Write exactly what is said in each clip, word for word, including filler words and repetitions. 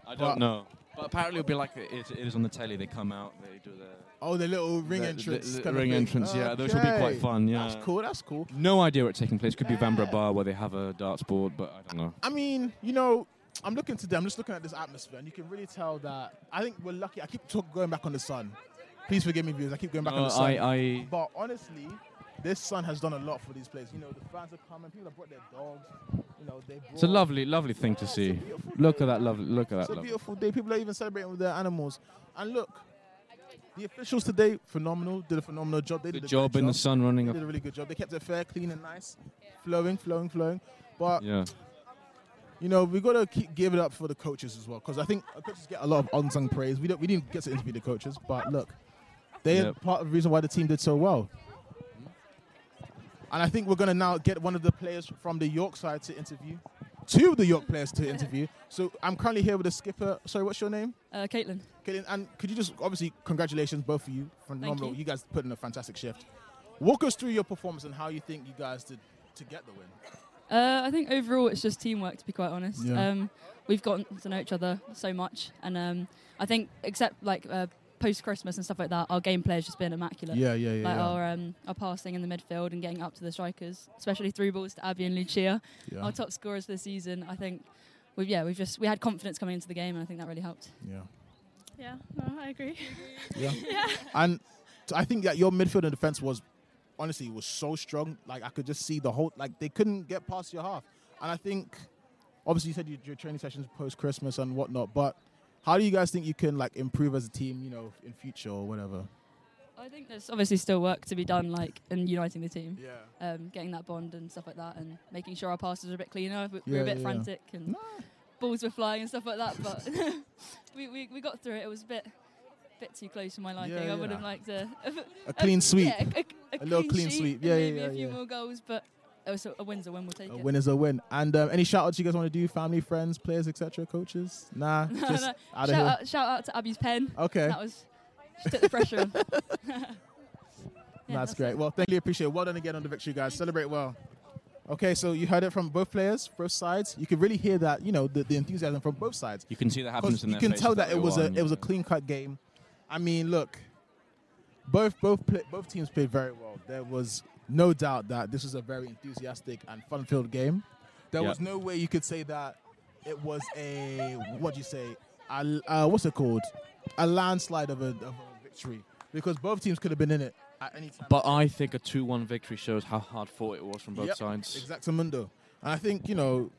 I don't know. But apparently it'll be like it, it is on the telly. They come out, they do the... Oh, the little ring the, entrance. The, the kind ring of entrance, yeah. Those will be quite fun, yeah. That's cool, that's cool. No idea where it's taking place. Could yeah. be Vanbrugh Bar where they have a darts board, but I don't know. I mean, you know, I'm looking today, I'm just looking at this atmosphere, and you can really tell that, I think we're lucky. I keep talk, going back on the sun. Please forgive me, viewers. I keep going back uh, on the sun. I, I but honestly, this sun has done a lot for these players. You know, the fans have come and people have brought their dogs. You know, they brought it's a lovely, lovely thing to see. Look at that lovely, look at that. It's a lovely. beautiful day. People are even celebrating with their animals. And look, the officials today, phenomenal, did a phenomenal job. They Good did a job in job. the sun running They up. did a really good job. They kept it fair, clean and nice, flowing, flowing, flowing. But, yeah. you know, we've got to keep give it up for the coaches as well, because I think coaches get a lot of unsung praise. We, don't, we didn't get to interview the coaches, but look, they're Yep. part of the reason why the team did so well. And I think we're going to now get one of the players from the York side to interview. Two of the York players to interview. So I'm currently here with the skipper. Sorry, what's your name? Uh, Caitlin. Caitlin, and could you just, obviously, congratulations, both of you. Phenomenal. you. You guys put in a fantastic shift. Walk us through your performance and how you think you guys did to get the win. Uh, I think overall it's just teamwork, to be quite honest. Yeah. Um, we've gotten to know each other so much. And um, I think, except like uh, post-Christmas and stuff like that, our gameplay has just been immaculate. Yeah, yeah, yeah. Like yeah. our um, our passing in the midfield and getting up to the strikers, especially through balls to Abby and Lucia, yeah. our top scorers this season. I think we've yeah we've just we had confidence coming into the game, and I think that really helped. Yeah. Yeah, no, I agree. Yeah. yeah. And so I think that your midfield and defense was, honestly, was so strong. Like, I could just see the whole, like, they couldn't get past your half. And I think, obviously, you said you, your training sessions post-Christmas and whatnot, but how do you guys think you can, like, improve as a team, you know, in future or whatever? I think there's obviously still work to be done, like in uniting the team, Yeah. um, getting that bond and stuff like that, and making sure our passes are a bit cleaner. We Yeah, we're a bit yeah, frantic and No. balls were flying and stuff like that, but we, we we got through it. It was a bit bit too close for my liking. Yeah, I would yeah. have liked a A clean sweep. Yeah, a, a, a, A little clean clean sheet sweep. and Yeah, yeah, maybe yeah, a few yeah. more goals, but it was a, a win's a win. We'll take A it. win is a win. And um, any shout-outs you guys want to do? Family, friends, players, et cetera, coaches? Nah, No, just no. out of Shout here. out, shout out to Abby's pen. Okay. That was she took the pressure off. Yeah, that's, that's great. it. Well, thank you. Appreciate it. Well done again on the victory, guys. Celebrate well. Okay, so you heard it from both players, both sides. You could really hear that, you know, the, the enthusiasm from both sides. You can see the happiness 'Cause in you their can faces tell that they it was a won, it was a yeah. clean cut game. I mean, look, both both play, both teams played very well. There was no doubt that this was a very enthusiastic and fun-filled game. There Yeah. was no way you could say that it was a what do you say? A, uh, what's it called? A landslide of a, of a victory, because both teams could have been in it at any time. But I think a two one victory shows how hard fought it was from both Yep, sides. Exactamundo. And I think, you know,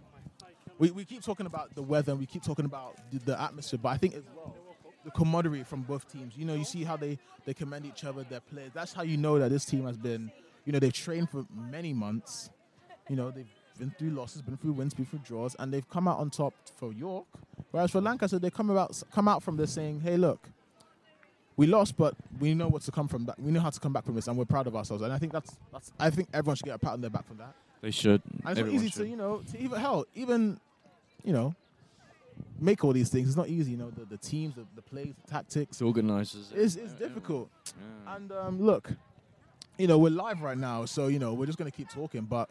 we, we keep talking about the weather and we keep talking about the, the atmosphere, but I think as well, the camaraderie from both teams. You know, you see how they, they commend each other, their players. That's how you know that this team has been, you know, they've trained for many months. You know, they've been through losses, been through wins, been through draws, and they've come out on top for York. Whereas for Lancaster, they come about come out from this saying, hey, look, we lost, but we know what to come from that. We know how to come back from this, and we're proud of ourselves. And I think that's that's. I think everyone should get a pat on their back for that. They should. And it's not Everyone easy should. to, you know, to even hell, even, you know, make all these things. It's not easy, you know. The, the teams, the, the plays, the tactics. The organisers. It's it's difficult. Yeah. And um, look, you know, we're live right now, so you know we're just gonna keep talking. But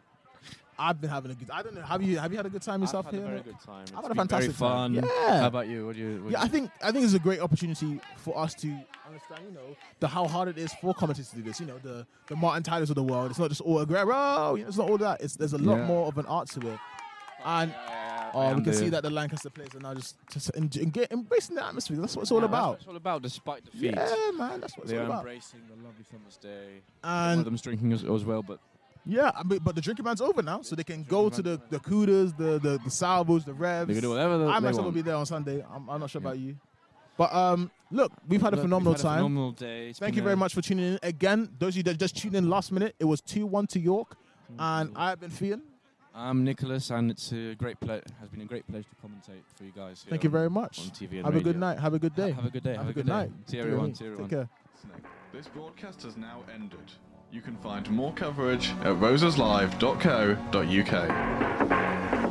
I've been having a good. I don't know. Have you have you had a good time yourself I've had here? a very good time. It's I've had a been fantastic very fun. time. Yeah. How about you? What do you? What Yeah, do I you think I think it's a great opportunity for us to understand, you know, the how hard it is for commentators to do this. You know, the the Martin Tylers of the world. It's not just all Aguero. You know, it's not all that. It's there's a lot Yeah. more of an art to it. And I oh, we am can the- see that the Lancaster players are now just, just en- en- get, embracing the atmosphere. That's what it's all Yeah, about. That's what it's all about, despite defeat. Yeah, man, that's what it's They all are about. embracing the lovely summer's day. One And of them's drinking as, as well, but yeah, I mean, but the drinking man's over now, so they can go to the the Kudas, the the the Salvos, the Revs. they can do whatever they, I they myself will want. be there on Sunday. I'm, I'm not sure Yeah. about you, but um, look, we've had a Look, phenomenal we've had a time. phenomenal day. It's Thank been you very a- much for tuning in. Again, those of you that just tuned in last minute, it was two one to York, Mm-hmm. and I have been Fian. I'm Nicholas, and it's a great ple- has been a great pleasure to commentate for you guys. Here Thank you on- very much. On T V and Have a radio. good night. Have a good day. Ha- Have a good day. Have, a good, night. day. See you everyone. See you Take everyone. care. This broadcast has now ended. You can find more coverage at roseslive dot co dot uk.